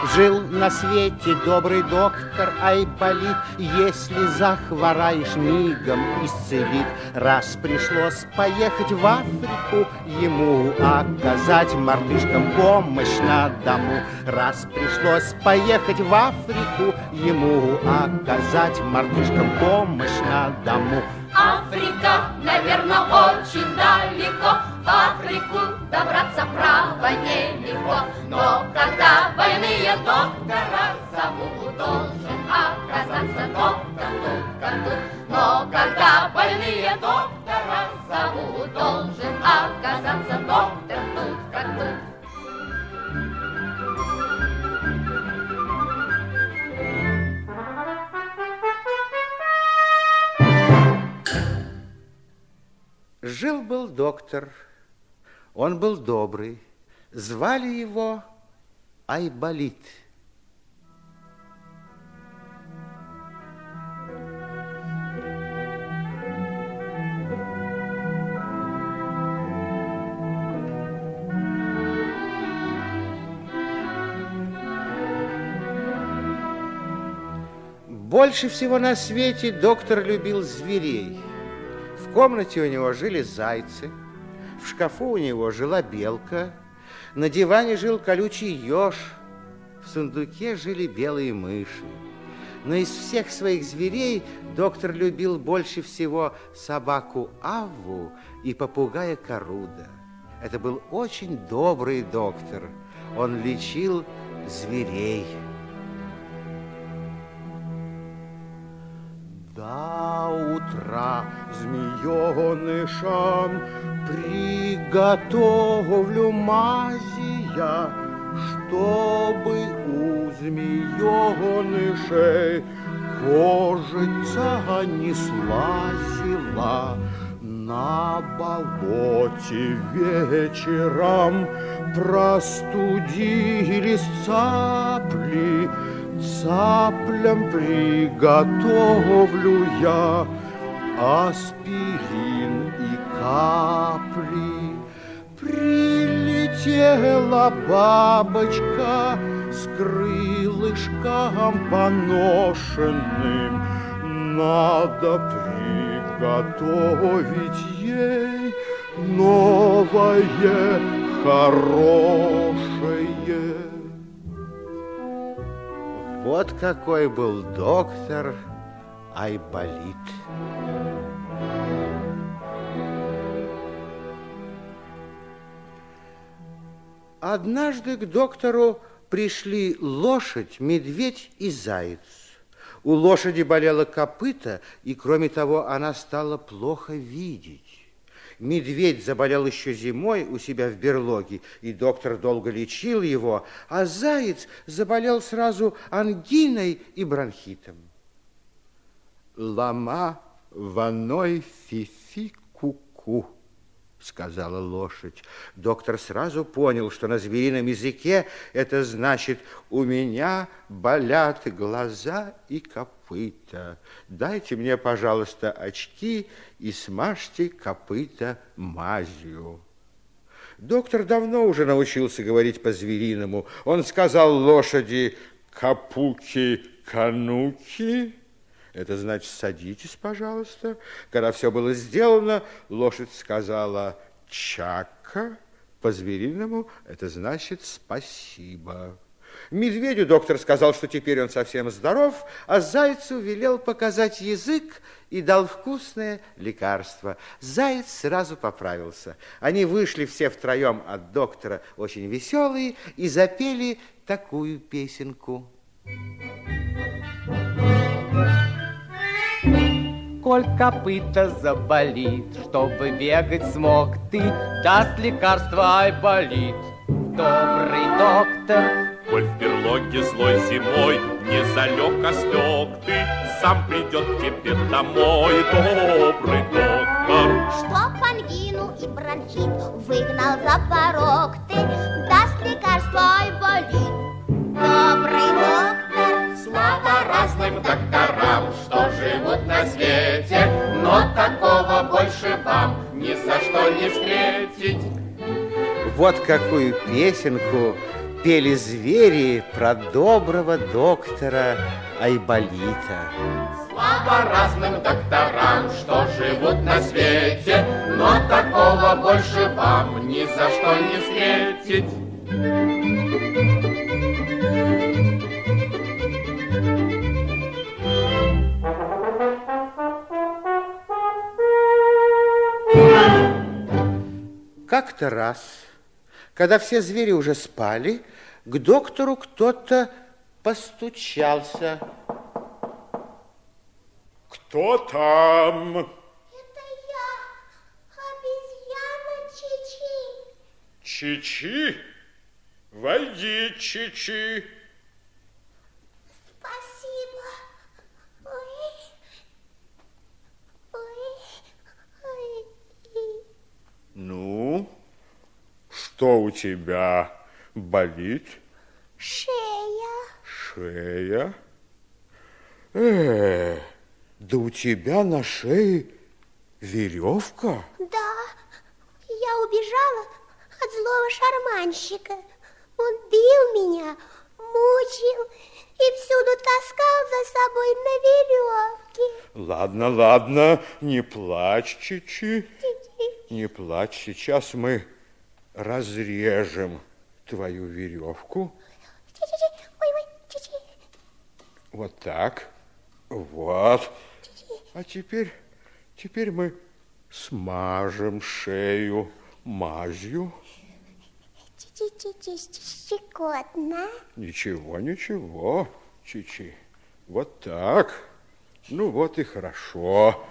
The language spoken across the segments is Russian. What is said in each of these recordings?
Жил на свете добрый доктор Айболит, если захвораешь, мигом исцелит. Раз пришлось поехать в Африку, ему оказать мартышкам помощь на дому. Раз пришлось поехать в Африку, ему оказать мартышкам помощь на дому. Африка, наверное, очень далеко. В Африку добраться, право, нелегко. Но когда больные доктора зовут, должен оказаться доктор тут как тут. Но когда больные доктора зовут, должен оказаться доктор тут как тут. Жил-был доктор, он был добрый, звали его Айболит. Больше всего на свете доктор любил зверей. В комнате у него жили зайцы, в шкафу у него жила белка, на диване жил колючий еж, в сундуке жили белые мыши. Но из всех своих зверей доктор любил больше всего собаку Авву и попугая Коруда. Это был очень добрый доктор, он лечил зверей. До утра змеенышам приготовлю мази я, чтобы у змеенышей кожица не слазила. На болоте вечером простудились цапли, цаплям приготовлю я аспирин и капли. Прилетела бабочка с крылышком поношенным. Надо приготовить ей новое, хорошее. Вот какой был доктор Айболит. Однажды к доктору пришли лошадь, медведь и заяц. У лошади болело копыто, и, кроме того, она стала плохо видеть. Медведь заболел еще зимой у себя в берлоге, и доктор долго лечил его, а заяц заболел сразу ангиной и бронхитом. «Лама ваной фифи ку-ку», сказала лошадь. Доктор сразу понял, что на зверином языке это значит: «У меня болят глаза и копыта. Дайте мне, пожалуйста, очки и смажьте копыта мазью». Доктор давно уже научился говорить по-звериному. Он сказал лошади: «Капуки-кануки». Это значит: «Садитесь, пожалуйста». Когда все было сделано, лошадь сказала: «Чака». По-звериному это значит «спасибо». Медведю доктор сказал, что теперь он совсем здоров, а зайцу велел показать язык и дал вкусное лекарство. Заяц сразу поправился. Они вышли все втроем от доктора, очень веселые, и запели такую песенку. Коль копыта заболит, чтобы бегать смог ты, даст лекарство Айболит, добрый доктор. Коль в берлоге злой зимой не залег, а слег ты, сам придет к тебе домой, добрый доктор. Чтоб ангину и бронхит выгнал за порог ты, даст лекарство Айболит, добрый доктор. Слава разным докторам, что живут на свете, но такого больше вам ни за что не встретить. Вот какую песенку пели звери про доброго доктора Айболита. Слава разным докторам, что живут на свете, но такого больше вам ни за что не встретить. Как-то раз, когда все звери уже спали, к доктору кто-то постучался. Кто там? Это я, обезьяна Чичи. Чичи? Войди, Чичи. Спасибо. Ой. Ой. Ой. Ну, что у тебя болит? Шея. Шея? Да у тебя на шее веревка? Да, я убежала от злого шарманщика. Он бил меня, мучил и всюду таскал за собой на веревке. Ладно, ладно, не плачь, Чичи. Не плачь, сейчас мы разрежем твою веревку. Вот так. Вот. А теперь мы смажем шею мазью. Щекотно. Ничего, ничего, Чичи. Вот так. Ну вот и хорошо.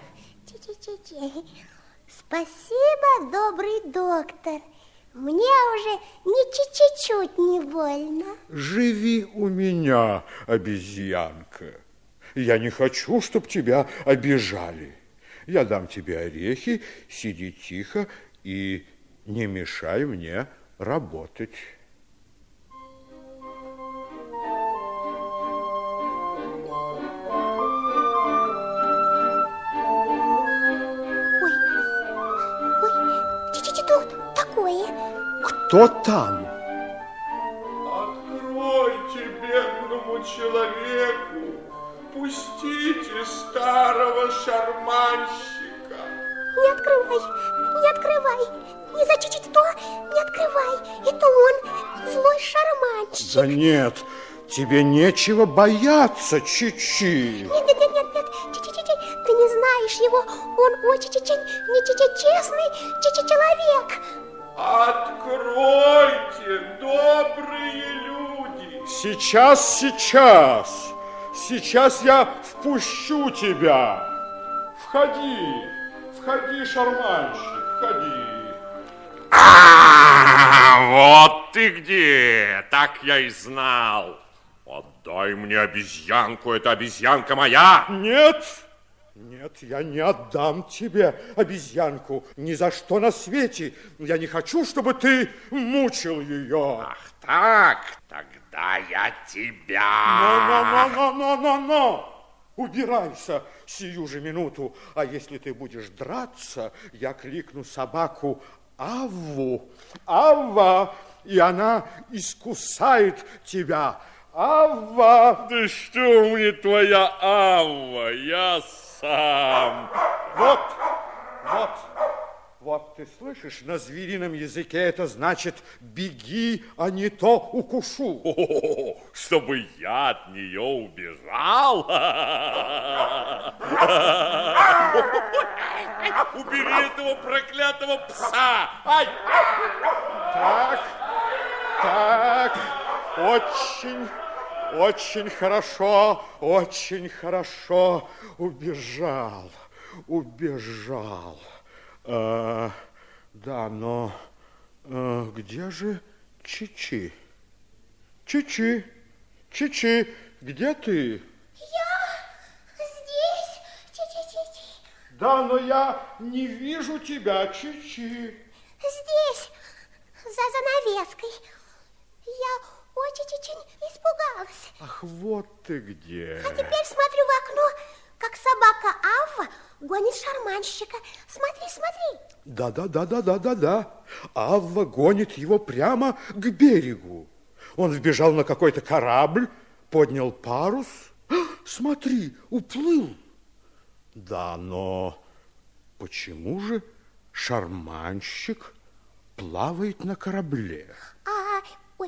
Спасибо, добрый доктор. Мне уже ни чуть-чуть не больно. Живи у меня, обезьянка. Я не хочу, чтобы тебя обижали. Я дам тебе орехи, сиди тихо и не мешай мне работать. Кто там? Откройте бедному человеку, пустите старого шарманщика. Не открывай, не открывай, не зачистить то, не открывай. Это он, злой шарманщик. Да нет, тебе нечего бояться, Чичи. Нет, ты не знаешь его, он очень честный человек. Откройте, добрые люди! Сейчас я впущу тебя. Входи, шарманщик, входи. Вот ты где! Так я и знал. Отдай мне обезьянку, эта обезьянка моя. Нет, я не отдам тебе обезьянку ни за что на свете. Я не хочу, чтобы ты мучил ее. Ах так, тогда я тебя... Но! Убирайся сию же минуту. А если ты будешь драться, я кликну собаку Авву. Авва, и она искусает тебя. Авва! Да что мне твоя Авва? Я сам. Вот, ты слышишь, на зверином языке это значит «беги, а не то укушу». Чтобы я от нее убежал? Убери этого проклятого пса! Ай! Так, очень хорошо, убежал. Да, но где же Чичи? Чичи, где ты? Я здесь. Да, но я не вижу тебя, Чичи. Здесь, за занавеской. Я очень испугалась. Ах, вот ты где. А теперь смотрю в окно, как собака Авва гонит шарманщика. Смотри. Да. Авва гонит его прямо к берегу. Он вбежал на какой-то корабль, поднял парус. Смотри, уплыл. Да, но почему же шарманщик плавает на корабле? Ой,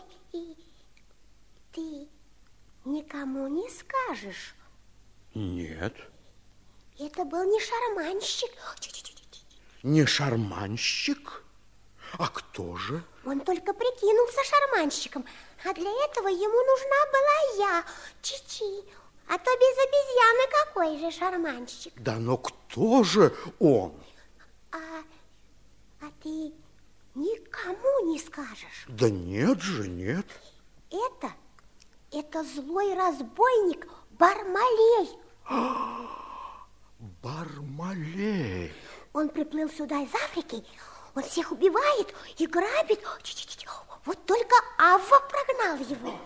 ты никому не скажешь? Нет. Это был не шарманщик. Не шарманщик? А кто же? Он только прикинулся шарманщиком, а для этого ему нужна была я, Чичи. А то без обезьяны какой же шарманщик? Да, но кто же он? А ты никому не скажешь? Да нет же, нет. Это злой разбойник Бармалей. Бармалей. Он приплыл сюда из Африки. Он всех убивает и грабит. Вот только Авва прогнал его.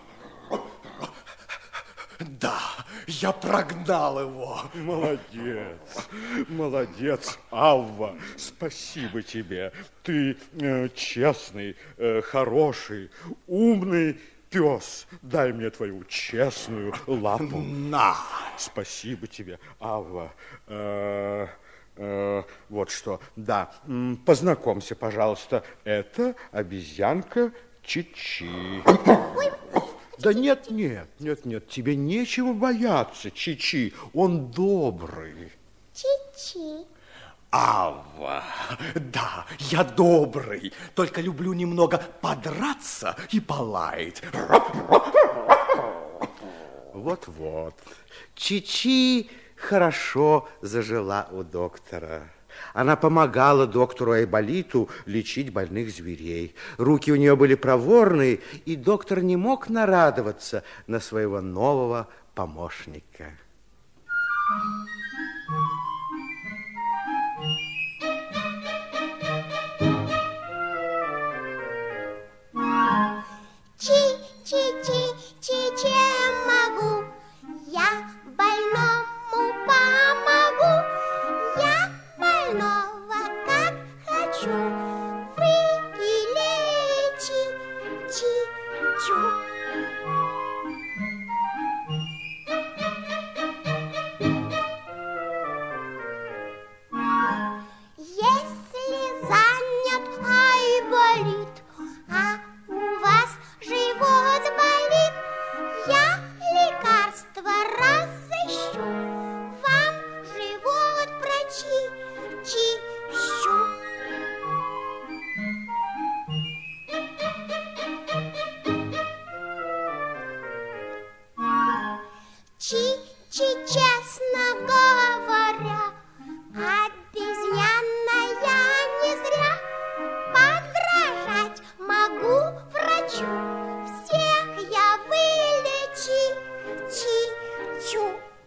Да, я прогнал его. Молодец, молодец, Авва. Спасибо тебе. Ты честный, хороший, умный пес. Дай мне твою честную лапу. На. Спасибо тебе, Авва. Вот что, да, познакомься, пожалуйста. Это обезьянка Чичи. Да нет, тебе нечего бояться, Чичи. Он добрый. Чичи. Авва, да, я добрый, только люблю немного подраться и полаять. Вот-вот. Чичи хорошо зажила у доктора. Она помогала доктору Айболиту лечить больных зверей. Руки у нее были проворные, и доктор не мог нарадоваться на своего нового помощника. Чи-чи-чи, чем могу? Я больному помогу. Я больного как хочу. Вылечи, чи-чу. Если занят Айболит, а у вас живот болит, я лекарство разыщу, вам живот прочищу. Чи-чи, честно говоря, обезьяна я не зря. Подражать могу врачу, всех я вылечи, чи-чу.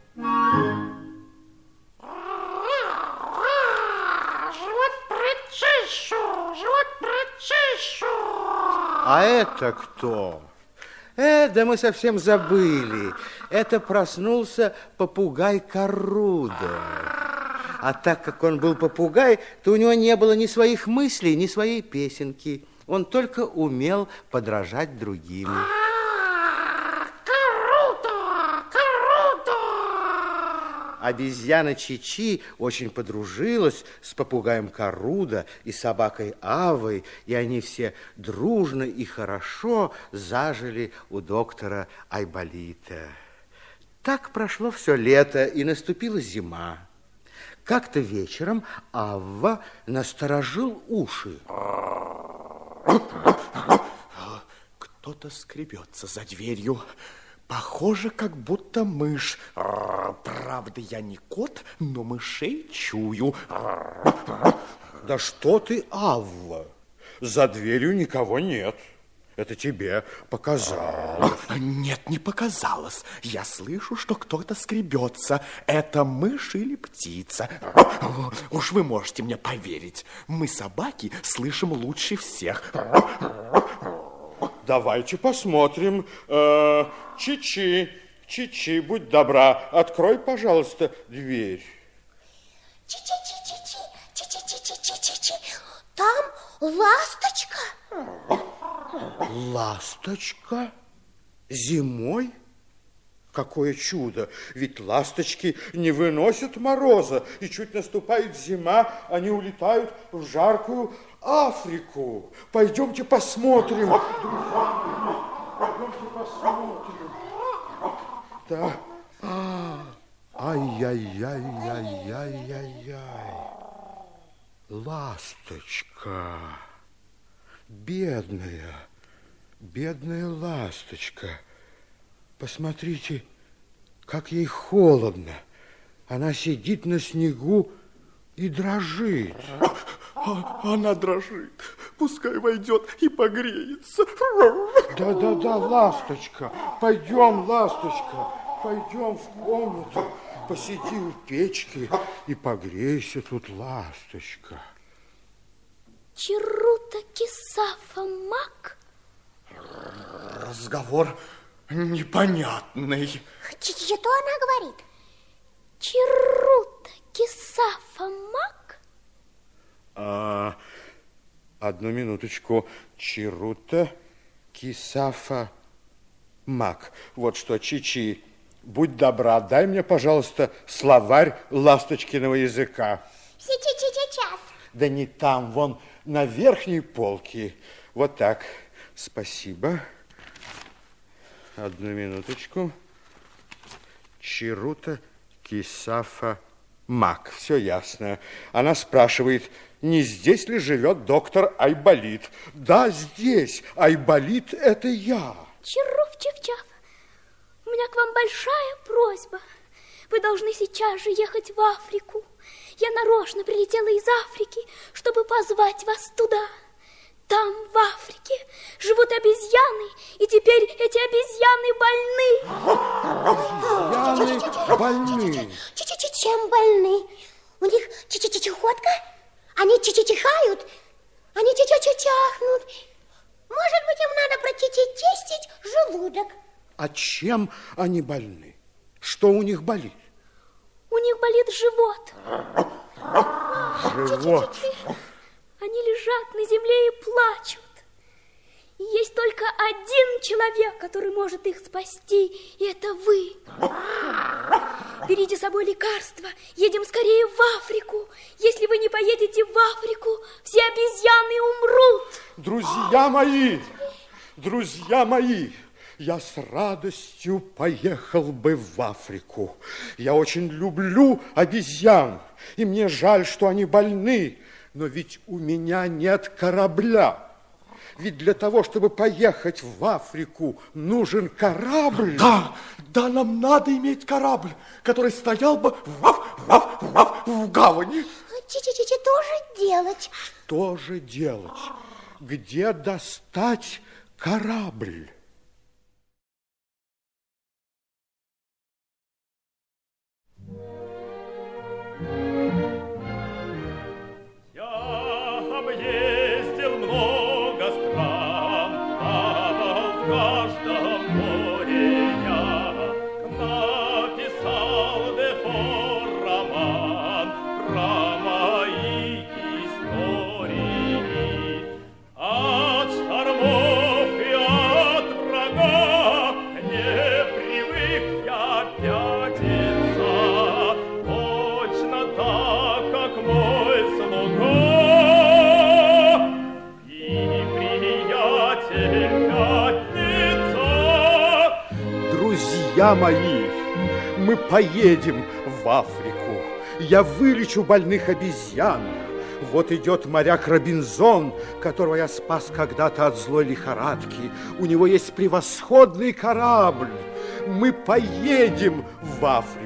Живот прочищу. А это кто? Да мы совсем забыли. Это проснулся попугай Корруда. А так как он был попугай, то у него не было ни своих мыслей, ни своей песенки. Он только умел подражать другим. Обезьяна Чичи очень подружилась с попугаем Корруда и собакой Авой, и они все дружно и хорошо зажили у доктора Айболита. Так прошло все лето, и наступила зима. Как-то вечером Авва насторожил уши. Кто-то скребется за дверью. Похоже, как будто мышь. Правда, я не кот, но мышей чую. Да что ты, Авва? За дверью никого нет. Это тебе показалось. Нет, не показалось. Я слышу, что кто-то скребется. Это мышь или птица? Уж вы можете мне поверить. Мы, собаки, слышим лучше всех. Давайте посмотрим. Чичи, Чичи, будь добра, открой, пожалуйста, дверь. Чи-чи-чи-чи-чи, там ласточка. Ласточка? Зимой? Какое чудо! Ведь ласточки не выносят мороза, и чуть наступает зима, они улетают в жаркую Африку. Пойдемте посмотрим. Пойдемте посмотрим. Да. Ай-яй-яй-яй-яй-яй-яй. Ласточка. Бедная, бедная ласточка. Посмотрите, как ей холодно. Она сидит на снегу и дрожит. Она дрожит. Пускай войдет и погреется. Да-да-да, ласточка. Пойдем, ласточка. Пойдем в комнату. Посиди у печки и погрейся тут, ласточка. Чарута Кисафа Мак? Разговор непонятный. Что она говорит? Чарута Кисафа Мак? Одну минуточку. Чарута Кисафа Мак. Вот что, Чичи, будь добра, дай мне, пожалуйста, словарь ласточкиного языка. Сейчас. Да не там, вон на верхней полке. Вот так. Спасибо. Одну минуточку. Чарута Кисафа Мак. Все ясно. Она спрашивает, не здесь ли живет доктор Айболит? Да, здесь. Айболит – это я. Чаруф-чав-чав, у меня к вам большая просьба. Вы должны сейчас же ехать в Африку. Я нарочно прилетела из Африки, чтобы позвать вас туда. Там, в Африке, живут обезьяны, и теперь эти обезьяны больны. Обезьяны больны. Чем больны? У них чехотка? Они чихают? Они чахнут? Может быть, им надо прочистить желудок? А чем они больны? Что у них болит? У них болит живот. Живот. Они лежат на земле и плачут. И есть только один человек, который может их спасти, и это вы. Берите с собой лекарства, едем скорее в Африку. Если вы не поедете в Африку, все обезьяны умрут. Друзья мои, я с радостью поехал бы в Африку. Я очень люблю обезьян, и мне жаль, что они больны. Но ведь у меня нет корабля. Ведь для того, чтобы поехать в Африку, нужен корабль. Да, нам надо иметь корабль, который стоял бы в гавани. Что же делать? Где достать корабль? Объездил много стран, плавал в каждом море я, написал Дефо роман про мои истории. От штормов и от врага не привык я пятиться, точно так, как мой слуга. Друзья мои, мы поедем в Африку. Я вылечу больных обезьян. Вот идет моряк Робинзон, которого я спас когда-то от злой лихорадки. У него есть превосходный корабль. Мы поедем в Африку.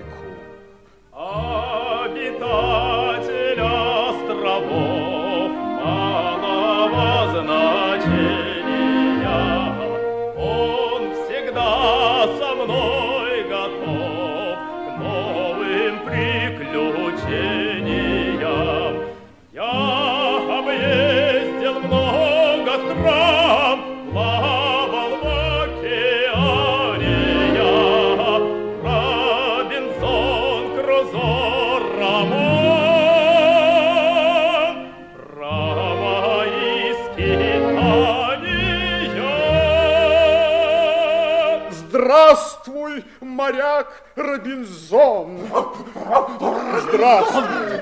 Обитатель островов малого значения, он всегда со мной готов к новым приключениям. Я объездил много стран, плавал в океане я, Робинзон Крузо роман про мои скитания. Здравствуй, моряк Робинзон! Здравствуй!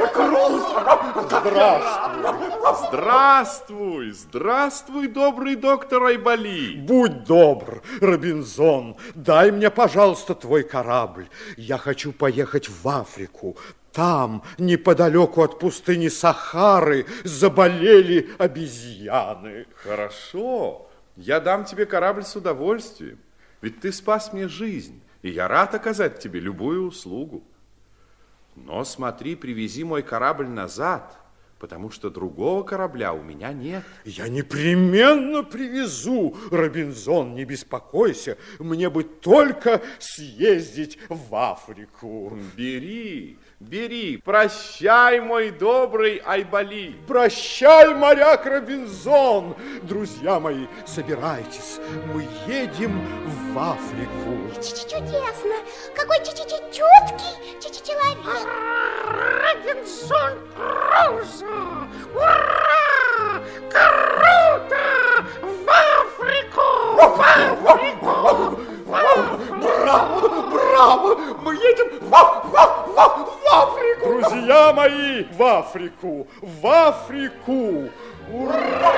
Здравствуй! Здравствуй! Здравствуй, добрый доктор Айболи! Будь добр, Робинзон, дай мне, пожалуйста, твой корабль. Я хочу поехать в Африку. Там, неподалеку от пустыни Сахары, заболели обезьяны. Хорошо, я дам тебе корабль с удовольствием, ведь ты спас мне жизнь, и я рад оказать тебе любую услугу. Но смотри, привези мой корабль назад, потому что другого корабля у меня нет. Я непременно привезу, Робинзон, не беспокойся. Мне бы только съездить в Африку. Бери, бери. Прощай, мой добрый Айболи. Прощай, моряк Робинзон. Друзья мои, собирайтесь. Мы едем в Африку. Чудесно. Какой чуткий человек. Робинзон Крузо. Ура! Круто! В Африку! В Африку! Браво! Браво! Мы едем в Африку! Друзья мои, в Африку! В Африку! Ура!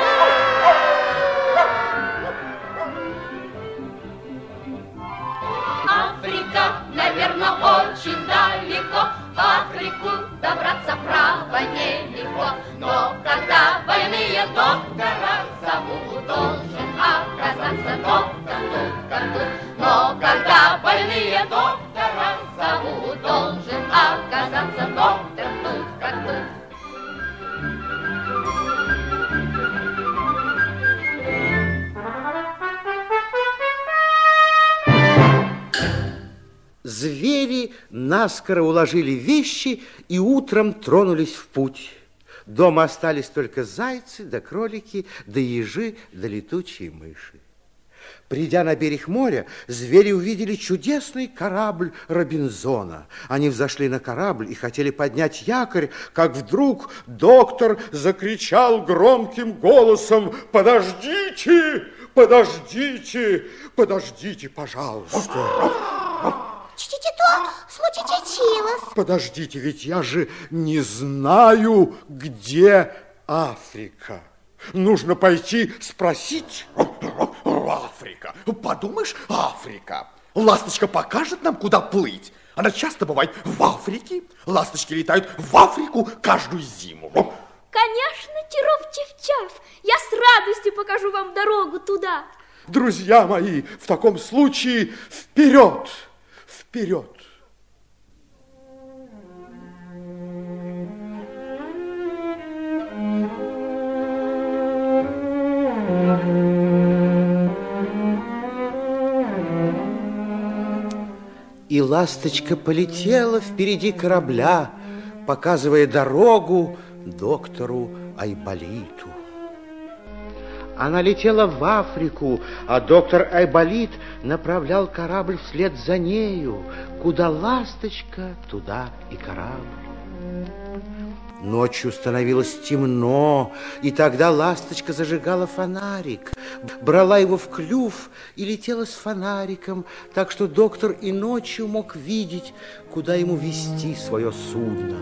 Африка, наверное, очень далеко. В Африку добраться, право, нелегко. Но когда больные доктора зовут, должен оказаться доктор тут как тут. Но когда больные доктора зовут, должен оказаться доктор тут как тут. Звери наскоро уложили вещи и утром тронулись в путь. Дома остались только зайцы, да кролики, да ежи, да летучие мыши. Придя на берег моря, звери увидели чудесный корабль Робинзона. Они взошли на корабль и хотели поднять якорь, как вдруг доктор закричал громким голосом: «Подождите! Подождите! Подождите, пожалуйста!» Что случилось? Подождите, ведь я же не знаю, где Африка. Нужно пойти спросить. Африка. Подумаешь, Африка. Ласточка покажет нам, куда плыть. Она часто бывает в Африке. Ласточки летают в Африку каждую зиму. Конечно, Тиров-Чифчав, я с радостью покажу вам дорогу туда. Друзья мои, в таком случае вперед! Вперед! И ласточка полетела впереди корабля, показывая дорогу доктору Айболиту. Она летела в Африку, а доктор Айболит направлял корабль вслед за нею. Куда ласточка, туда и корабль. Ночью становилось темно, и тогда ласточка зажигала фонарик, брала его в клюв и летела с фонариком, так что доктор и ночью мог видеть, куда ему вести свое судно.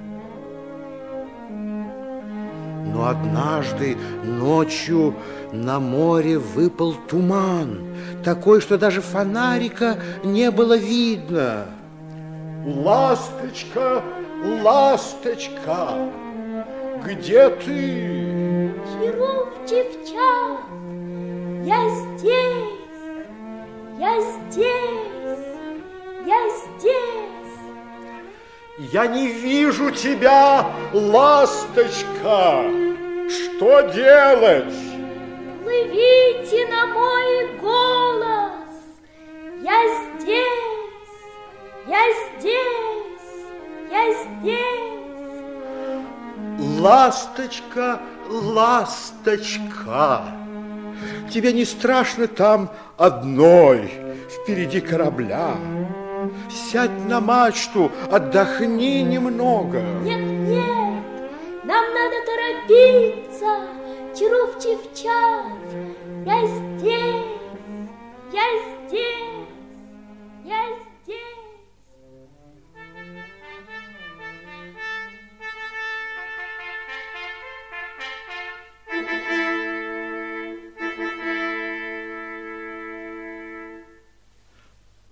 Но однажды ночью на море выпал туман, такой, что даже фонарика не было видно. Ласточка, ласточка, где ты? Тиров-Чифчав, я здесь, я здесь, я здесь. Я не вижу тебя, ласточка. Что делать? Плывите на мой голос. Я здесь, я здесь, я здесь. Ласточка, ласточка, тебе не страшно там одной впереди корабля? Сядь на мачту, отдохни немного. Нет, нет, нам надо торопиться, Тиров-Чифчав. Я здесь, я здесь.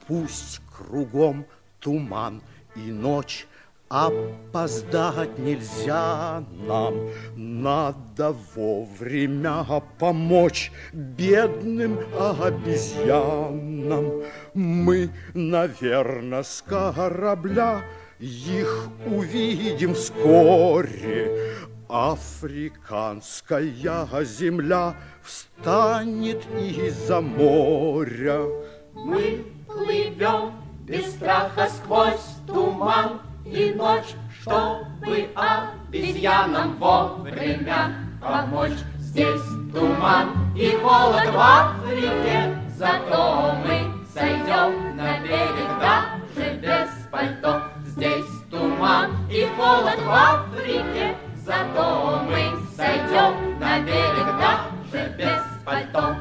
Пусть кругом туман и ночь, опоздать нельзя нам. Надо вовремя помочь бедным обезьянам. Мы, наверное, с корабля их увидим вскоре. Африканская земля встанет из-за моря. Мы плывем без страха сквозь туман и ночь, чтобы обезьянам вовремя помочь. Здесь туман и холод в Африке, зато мы сойдем на берег даже без пальто. Здесь туман и холод в Африке, зато мы сойдем на берег даже без пальто.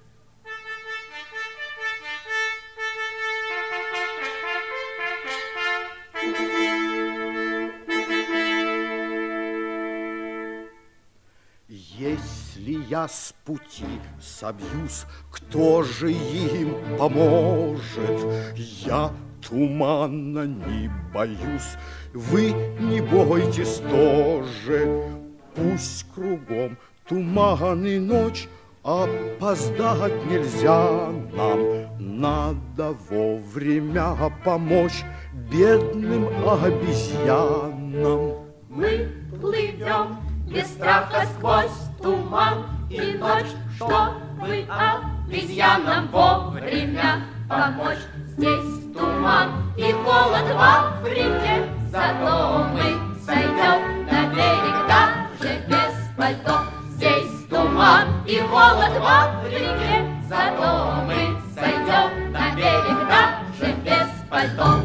Если я с пути собьюсь, кто же им поможет? Я тумана не боюсь, вы не бойтесь тоже. Пусть кругом туман и ночь, опоздать нельзя нам. Надо вовремя помочь бедным обезьянам. Мы плывем без страха сквозь туман и ночь, чтобы обезьянам вовремя помочь. Здесь туман и холод в Африке, зато мы сойдем на берег даже без пальто. Здесь туман и холод в Африке, зато мы сойдем на берег даже без пальто.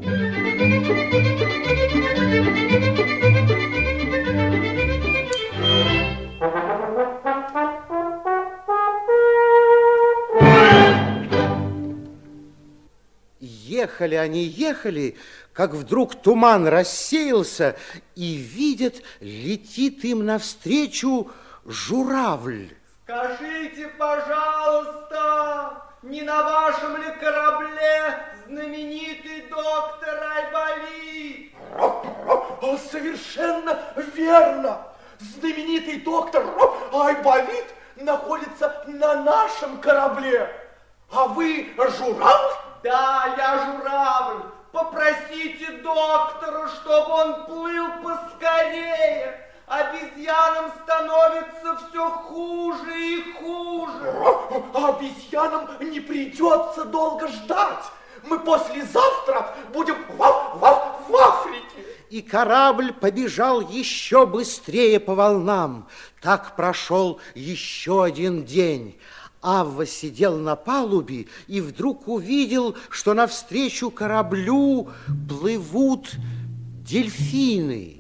Ехали они, ехали, как вдруг туман рассеялся, и видят, летит им навстречу журавль. Скажите, пожалуйста, не на вашем ли корабле знаменитый доктор Айболит? Совершенно верно. Знаменитый доктор Айболит находится на нашем корабле. А вы журавль? Да, я журавль. Попросите доктора, чтобы он плыл поскорее. Обезьянам становится все хуже и хуже. Обезьянам не придется долго ждать. Мы послезавтра будем в Африке. И корабль побежал еще быстрее по волнам. Так прошел еще один день. Авва сидел на палубе и вдруг увидел, что навстречу кораблю плывут дельфины.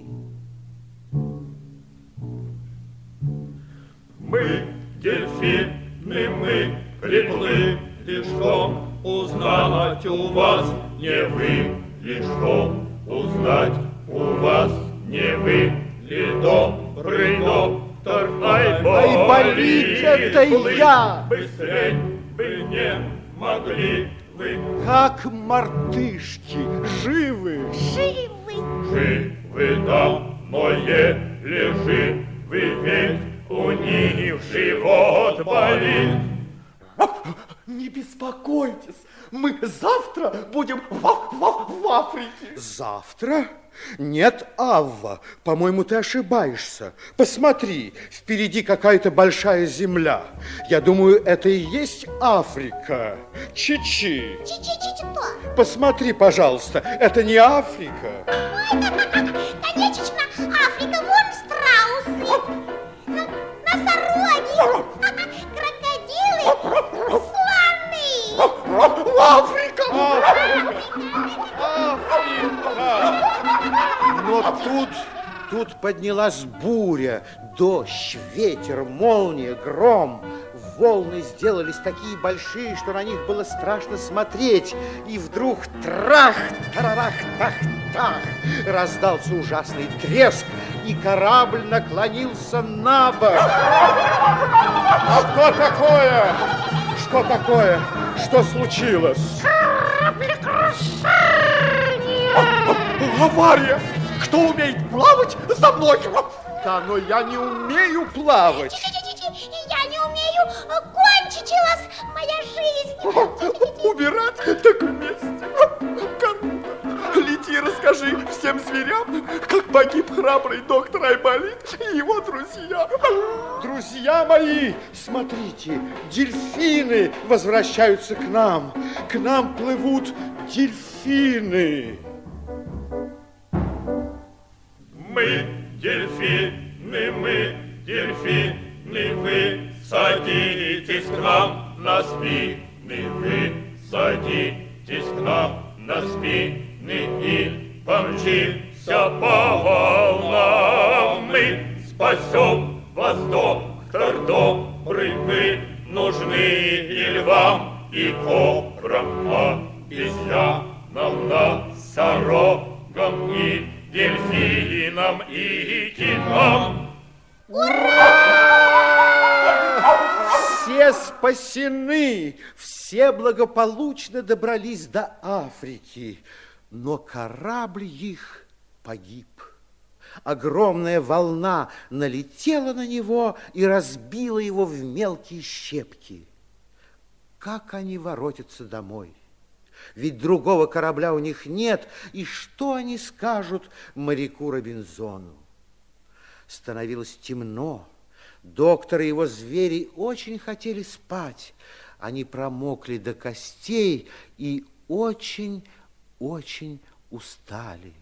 Мы, дельфины, мы приплыли, что узнать у вас не вы, ли что узнать у вас не вы, ли добрый доктор Айболит, это я! Быстрей вы не могли вы. Как мартышки, живы? Живы. Живы давно еле живы, ведь у них живот болит. Не беспокойтесь, мы завтра будем в Африке. Завтра? Нет, Авва, по-моему, ты ошибаешься. Посмотри, впереди какая-то большая земля. Я думаю, это и есть Африка. Чичи. Чи-чи-чи-что? Посмотри, пожалуйста, это не Африка. Конечно, Африка, вон страусы, носороги, крокодилы, слоны. Африка! Но тут поднялась буря, дождь, ветер, молния, гром. Волны сделались такие большие, что на них было страшно смотреть. И вдруг трах, тарарах, тах, тах, раздался ужасный треск, и корабль наклонился на бок. Что такое? Что такое? Что случилось? кораблекрушение! Авария! Кто умеет плавать, за мной! Да, но я не умею плавать. Я не умею, кончилась моя жизнь. Убирать так вместе. Лети, расскажи всем зверям, как погиб храбрый доктор Айболит и его друзья. Друзья мои, смотрите, дельфины возвращаются к нам. К нам плывут дельфины. Мы дельфины, вы садитесь к нам на спины, вы садитесь к нам на спины и помчимся по волнам. Мы спасем вас, доктор добрый, вы нужны и львам, и кобрам, обезьянам, носорогам, и дельфинам, и китам. Все спасены, все благополучно добрались до Африки, но корабль их погиб. Огромная волна налетела на него и разбила его в мелкие щепки. Как они воротятся домой? Ведь другого корабля у них нет, и что они скажут моряку Робинзону? Становилось темно. Доктор и его звери очень хотели спать. Они промокли до костей и очень-очень устали.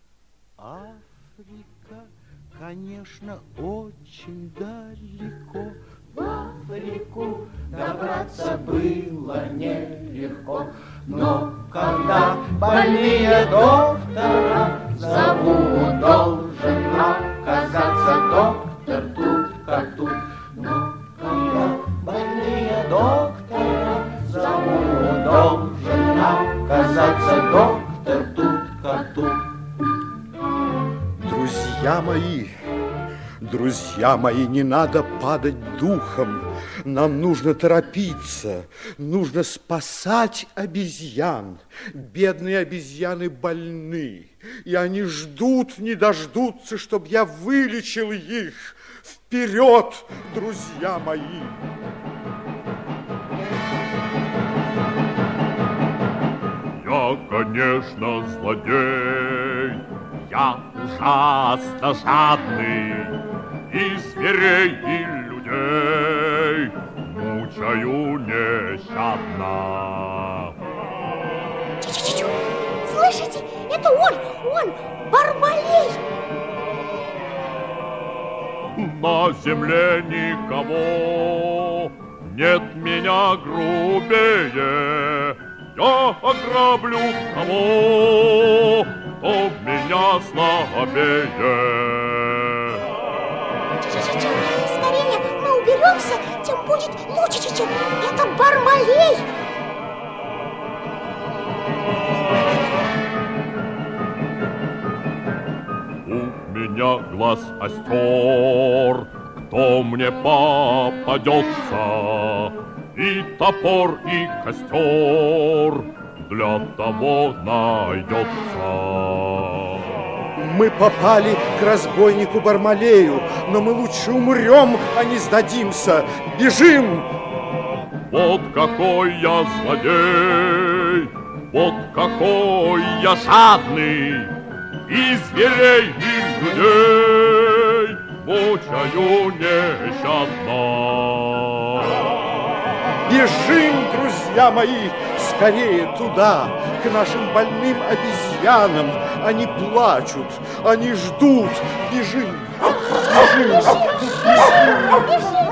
Африка, конечно, очень далеко. В Африку добраться было нелегко, но когда больные доктора зовут, должен оказаться доктор тут как тут. Но когда больные доктора зовут, должен оказаться доктор тут как тут. Друзья мои, не надо падать духом. Нам нужно торопиться, нужно спасать обезьян. Бедные обезьяны больны, и они ждут, не дождутся, чтобы я вылечил их. Вперед, друзья мои! Я, конечно, злодей, я ужасно жадный, и зверей, и людей мучаю нещадно. Чу-чу-чу, слышите? Это он, Бармалей. На земле никого нет меня грубее. Я ограблю того, кто меня слабее. Скорее мы уберемся, тем будет лучше. Это Бармалей. У меня глаз остер, кто мне попадется, и топор, и костер для того найдется. Мы попали к разбойнику Бармалею, но мы лучше умрем, а не сдадимся. Бежим! Вот какой я злодей, вот какой я жадный, и зверей, и людей мучаю нещадно. Бежим, друзья мои, скорее туда, к нашим больным обезьянам. Они плачут, они ждут. Бежим, бежим, бежим.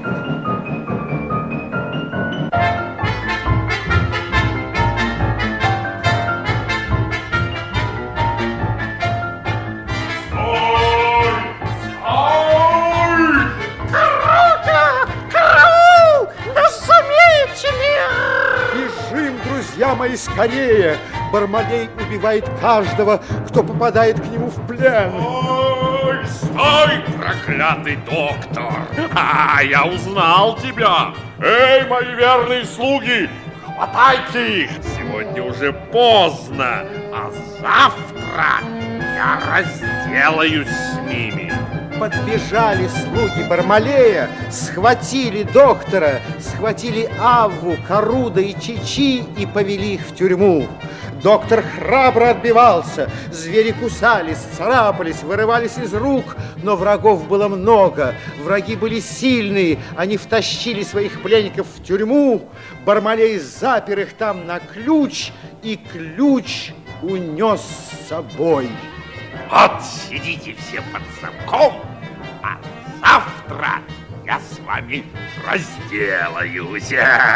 Друзья мои, скорее! Бармалей убивает каждого, кто попадает к нему в плен. Ой, стой, проклятый доктор! Я узнал тебя! Эй, мои верные слуги, хватайте их! сегодня уже поздно, а завтра я разделаюсь с ними. Подбежали слуги Бармалея, схватили доктора, схватили Авву, Каруда и Чичи и повели их в тюрьму. Доктор храбро отбивался, звери кусались, царапались, вырывались из рук, но врагов было много, враги были сильные, они втащили своих пленников в тюрьму, Бармалей запер их там на ключ, и ключ унес с собой. Вот сидите все под замком, а завтра я с вами разделаюсь.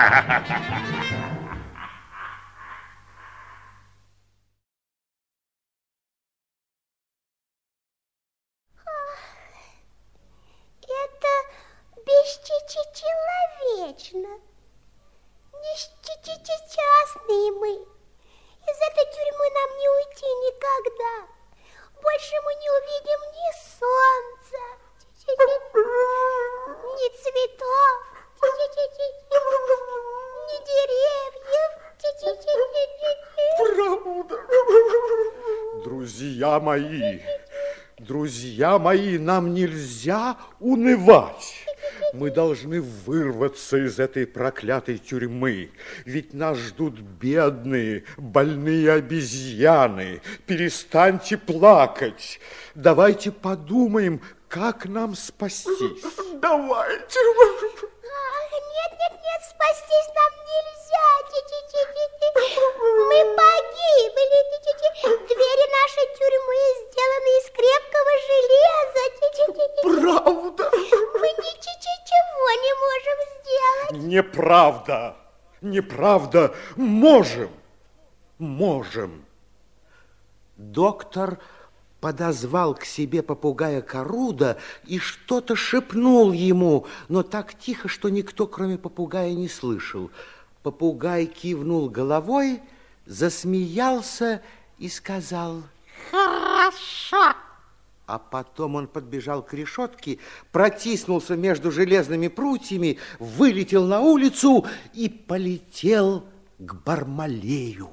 Бесчеловечно. Несчастные мы. Из этой тюрьмы нам не уйти никогда. Больше мы не увидим ни солнца, ни цветов, ни деревьев. Друзья мои, нам нельзя унывать. Мы должны вырваться из этой проклятой тюрьмы, ведь нас ждут бедные, больные обезьяны. Перестаньте плакать. Давайте подумаем, как нам спастись. Давайте. Нет, спастись нам нельзя. Мы погибли. Двери нашей тюрьмы сделаны из крепкого железа. Правда? Мы ничего не можем сделать. Неправда. Можем. Доктор подозвал к себе попугая Каруда и что-то шепнул ему, но так тихо, что никто, кроме попугая, не слышал. Попугай кивнул головой, засмеялся и сказал: «Хорошо». А потом он подбежал к решетке, протиснулся между железными прутьями, вылетел на улицу и полетел к Бармалею.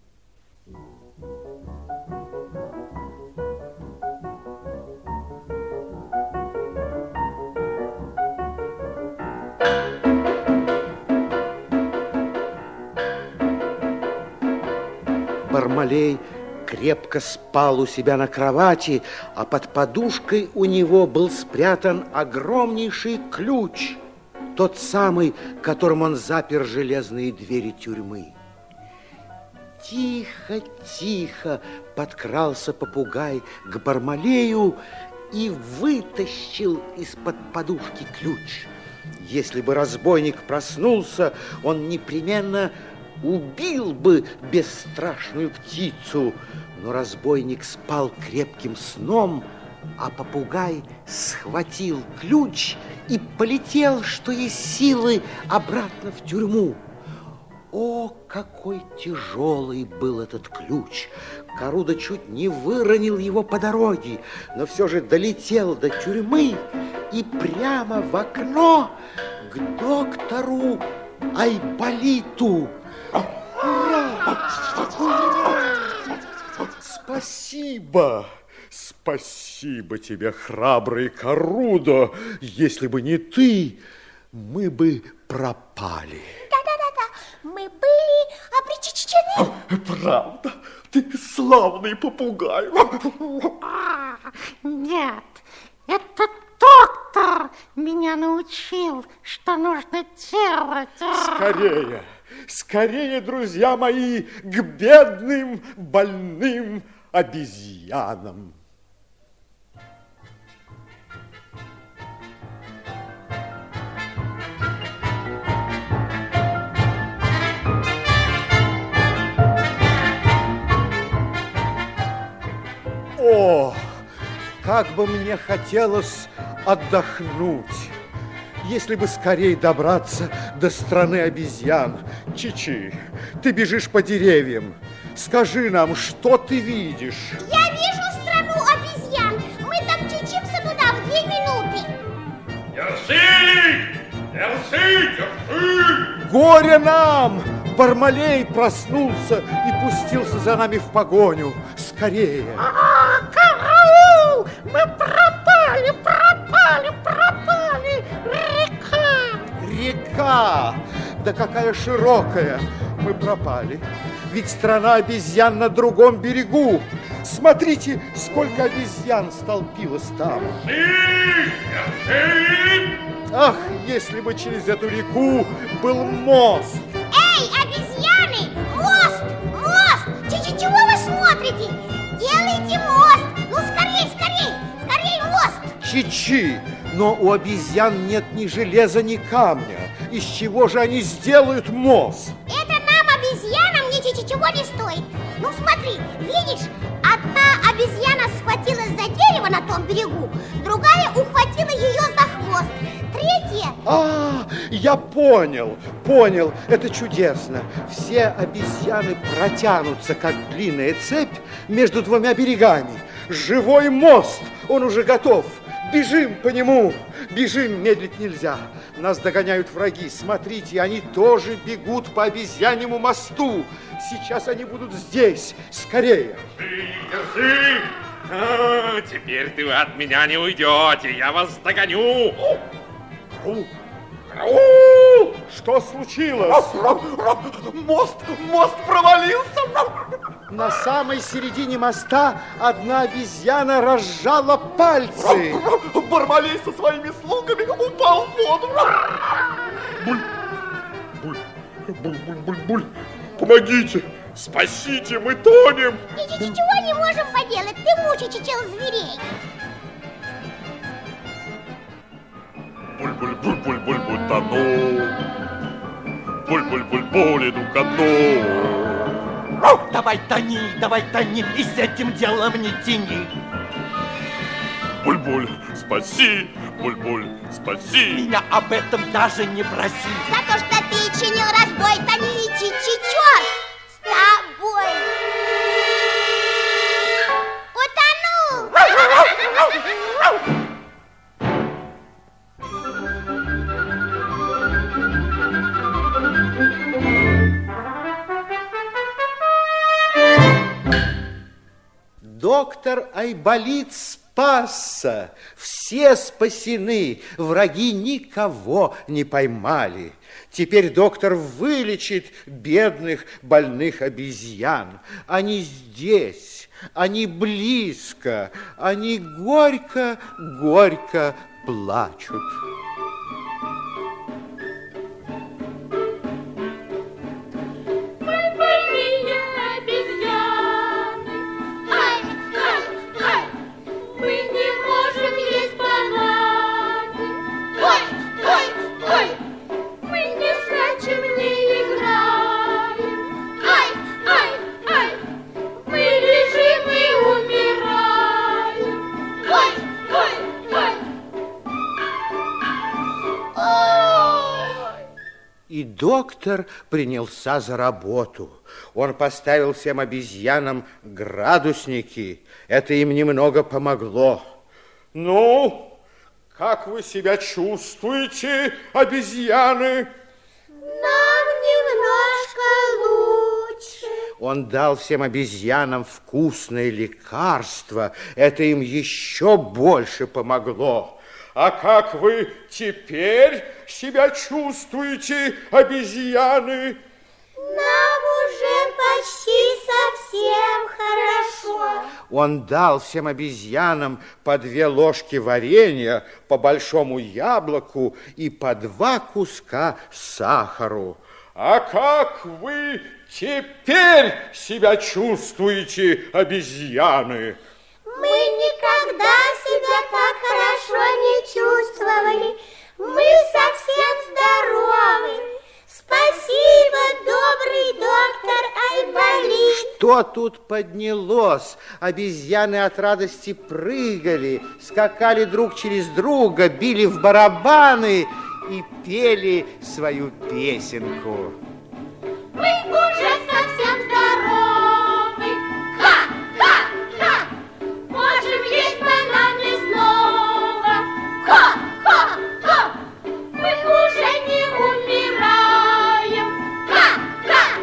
Бармалей крепко спал у себя на кровати, а под подушкой у него был спрятан огромнейший ключ, тот самый, которым он запер железные двери тюрьмы. Тихо подкрался попугай к Бармалею и вытащил из-под подушки ключ. Если бы разбойник проснулся, он непременно убил бы бесстрашную птицу, но разбойник спал крепким сном, а попугай схватил ключ и полетел, что есть силы, обратно в тюрьму. О, какой тяжелый был этот ключ! Каруда чуть не выронил его по дороге, но все же долетел до тюрьмы и прямо в окно к доктору Айболиту. Спасибо тебе, храбрый Карудо. Если бы не ты, мы бы пропали. Да, мы были обречены. Правда? Ты славный попугай. Нет, этот доктор меня научил, что нужно делать. Скорее, друзья мои, к бедным, больным обезьянам. О, как бы мне хотелось отдохнуть, если бы скорее добраться до страны обезьян. Чичи, ты бежишь по деревьям. Скажи нам, что ты видишь? Я вижу страну обезьян. Мы там чичимся туда в 2 минуты. Держи! Держи! Горе нам! Бармалей проснулся и пустился за нами в погоню. Скорее! Караул! Мы пропали! Река! Да какая широкая! Мы пропали. Ведь страна обезьян на другом берегу. Смотрите, сколько обезьян столпилось там. Ах, если бы через эту реку был мост! Эй, обезьяны! Мост! Чего вы смотрите? Делайте мост! Ну, скорей! Скорей мост! Чичи! Но у обезьян нет ни железа, ни камня. Из чего же они сделают мост? Это нам, обезьянам, ничего не стоит. Ну, смотри, видишь, одна обезьяна схватилась за дерево на том берегу, другая ухватила ее за хвост, третья... Я понял, это чудесно. Все обезьяны протянутся, как длинная цепь, между двумя берегами. Живой мост, он уже готов. Бежим по нему, бежим, медлить нельзя. Нас догоняют враги, смотрите, они тоже бегут по обезьяньему мосту. Сейчас они будут здесь, скорее. Держи! Теперь ты от меня не уйдете, я вас догоню. Караул! Что случилось? Мост провалился. На самой середине моста одна обезьяна разжала пальцы. Бармалей со своими слугами упал в воду. Буль, помогите, спасите, мы тонем. Ничего не можем поделать, ты мучичил зверей. Буль, тону. Буль, иду ко дну. Давай тони, и с этим делом не тяни. Буль, спаси, спаси. Меня об этом даже не проси. За то, что ты чинил разбой, тони, черт с тобой. Утонул. Доктор Айболит спасся, все спасены, враги никого не поймали. Теперь доктор вылечит бедных больных обезьян. Они здесь, они близко, они горько плачут. И доктор принялся за работу. Он поставил всем обезьянам градусники. Это им немного помогло. Ну, как вы себя чувствуете, обезьяны? Нам немножко лучше. Он дал всем обезьянам вкусное лекарство. Это им еще больше помогло. А как вы теперь себя чувствуете, обезьяны? Нам уже почти совсем хорошо. Он дал всем обезьянам по 2 ложки варенья, по большому яблоку и по 2 куска сахару. А как вы теперь себя чувствуете, обезьяны? Мы никогда себя так хорошо не чувствовали. Мы совсем здоровы. Спасибо, добрый доктор Айболит. Что тут поднялось? Обезьяны от радости прыгали, скакали друг через друга, били в барабаны и пели свою песенку. Мы уже совсем здоровы. Ха-ха-ха! Можем есть бананы снова. Ха-ха-ха! Мы уже не умираем. Ха-ха-ха!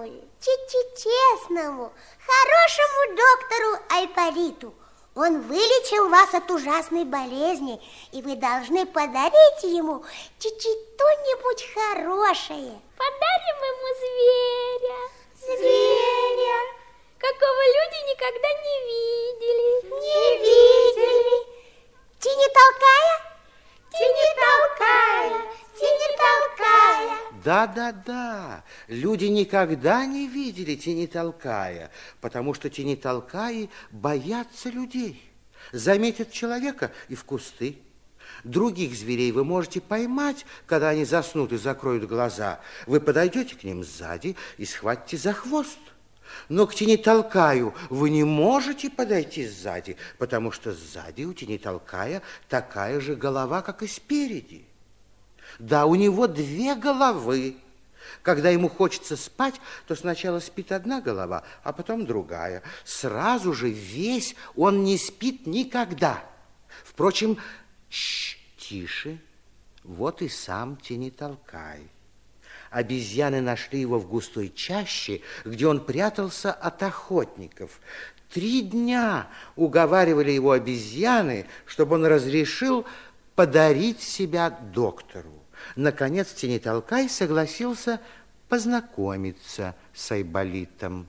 домой. Честному, хорошему доктору Айполиту. Он вылечил вас от ужасной болезни, и вы должны подарить ему что-нибудь хорошее. Подарим ему зверя. Зверя. Какого люди никогда не видели. Не видели. Тени-толкая? Тени-толкая. Тени-толкая. Да. Люди никогда не видели тени-толкая, потому что тени-толкаи боятся людей. Заметят человека и в кусты. Других зверей вы можете поймать, когда они заснут и закроют глаза. Вы подойдете к ним сзади и схватите за хвост. Но к тени-толкаю вы не можете подойти сзади, потому что сзади у тени-толкая такая же голова, как и спереди. Да, у него 2 головы. Когда ему хочется спать, то сначала спит одна голова, а потом другая. Сразу же весь он не спит никогда. Впрочем, тише, вот и сам тени-толкай. Обезьяны нашли его в густой чаще, где он прятался от охотников. 3 дня уговаривали его обезьяны, чтобы он разрешил подарить себя доктору. Наконец тени-толкай согласился познакомиться с Айболитом.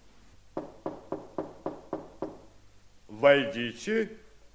Войдите.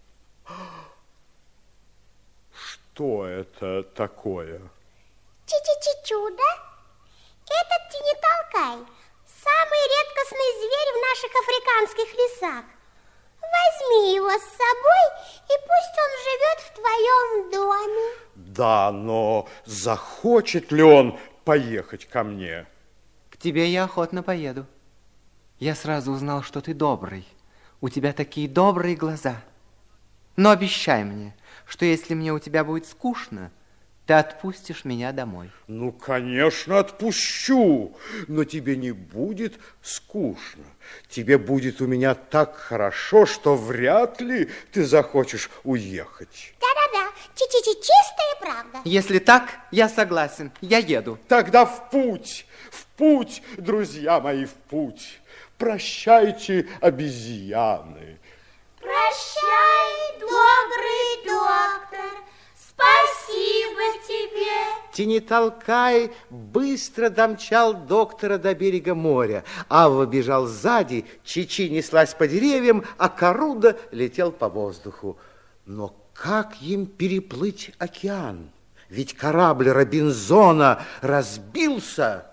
Что это такое? Чудо. Этот тени-толкай самый редкостный зверь в наших африканских лесах. Возьми его с собой, и пусть он живет в твоем доме. Да, но захочет ли он поехать ко мне? К тебе я охотно поеду. Я сразу узнал, что ты добрый. У тебя такие добрые глаза. Но обещай мне, что если мне у тебя будет скучно, ты отпустишь меня домой. Ну, конечно, отпущу, но тебе не будет скучно. Тебе будет у меня так хорошо, что вряд ли ты захочешь уехать. Да, чистая правда. Если так, я согласен, я еду. Тогда в путь, друзья мои, в путь. Прощайте, обезьяны. Прощай, добрый доктор. Спасибо тебе. Тени-толкай быстро домчал доктора до берега моря. Авва бежал сзади, Чичи неслась по деревьям, а Коруда летел по воздуху. Но как им переплыть океан? Ведь корабль Робинзона разбился.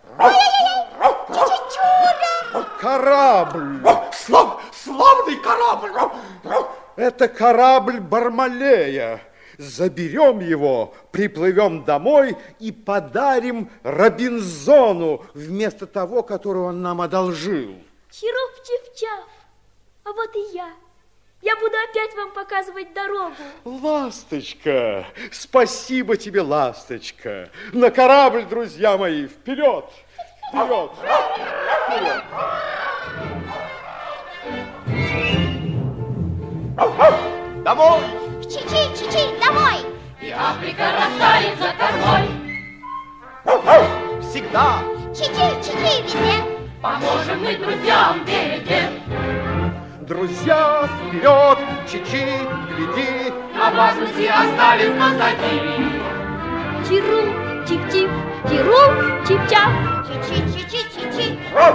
Чудо! Корабль! Славный корабль! Это корабль Бармалея. Заберем его, приплывем домой и подарим Робинзону вместо того, которого он нам одолжил. Чируп-чип-чав, а вот и я. Я буду опять вам показывать дорогу. Ласточка, спасибо тебе, ласточка. На корабль, друзья мои, вперед! Вперед! Вперед! Домой! Чичи, домой! И Африка растает за кормой. Всегда! Чичи, везде! Поможем мы друзьям в береге. Друзья, вперед! Чичи, гляди! Опасности остались позади. Чируп-чип-чип, чируп-чип-чав. Чичи.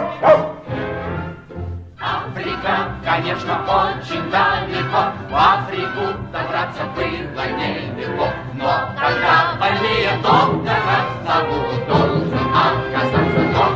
Африка, конечно, очень далеко. В Африку добраться было нелегко. Но когда больные доктора зовут, должен оказаться доктор.